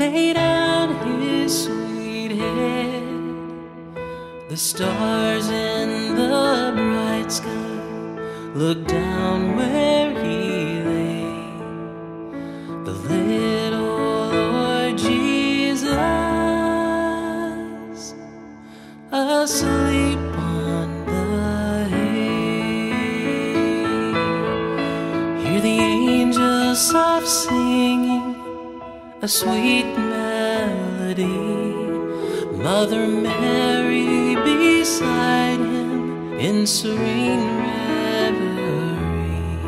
lay down his sweet head. The stars in the bright sky looked down where he lay. The little Lord Jesus asleep on the hay. Hear the angels soft singing a sweet melody. Mother Mary beside him in serene reverie.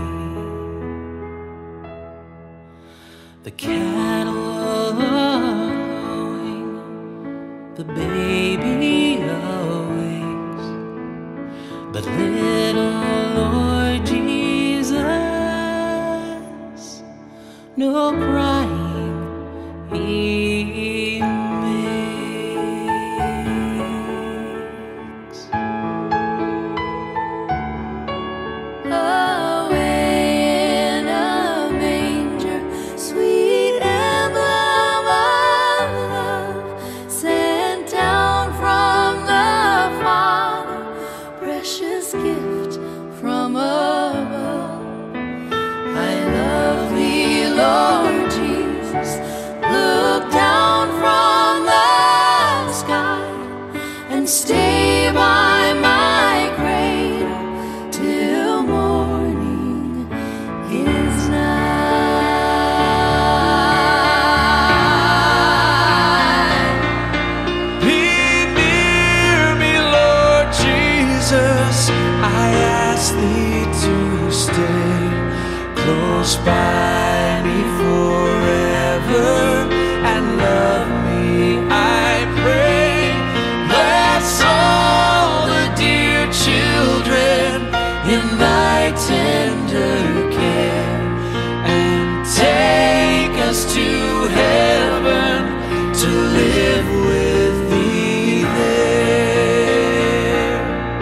The cattle lowing, the baby awakes, but little Lord Jesus, no crying he makes. Away in a manger, sweet emblem of love, sent down from the Father, precious gift from above. I love thee, Lord Jesus. Look down from the sky and stay by my cradle till morning is nigh. Be near me, Lord Jesus. I ask thee to stay close by me forever and love me, I pray. Bless all the dear children in thy tender care, and take us to heaven to live with thee there.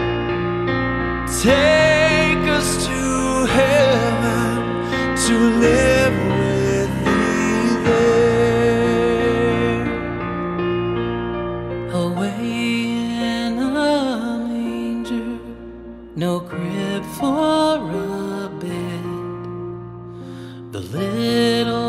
Take us to heaven to live with thee there. Away in a manger, no crib for a bed. The little